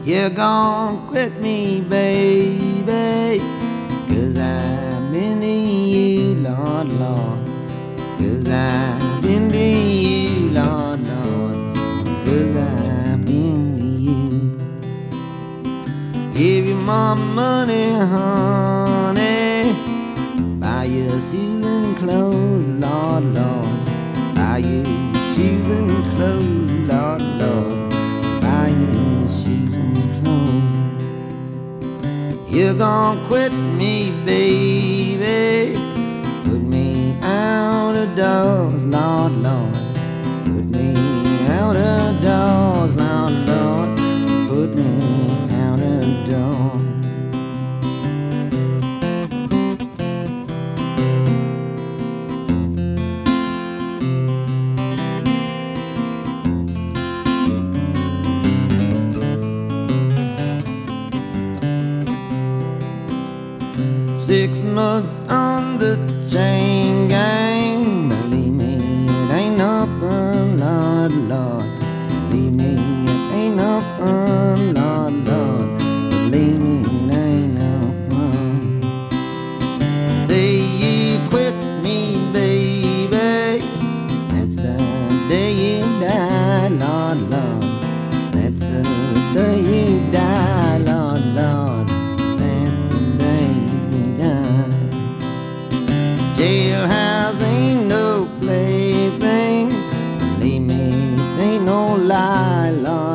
You're gonna quit me, baby, 'cause I've been to you, Lord, Lord. 'Cause I've been to you, Lord, Lord. 'Cause I've been to you. Give you my money, honey. Buy your shoes and clothes, Lord, Lord. Buy your shoes and clothes, Lord, Lord. Buy your shoes and clothes. You're gonna quit me, baby. Put me out of doors, Lord, Lord. Put me out of doors, Lord, Lord. Put me out of doors. 6 months on the chain gang. Believe me, it ain't nothing, Lord, Lord. Believe me, it ain't nothing, Lord, Lord. Believe me, it ain't nothing. The day you quit me, baby, that's the day you die, Lord, Lord. That's the day you die, Lord, Lord. Jailhouse ain't no plaything. Believe me, ain't no lie, Lord.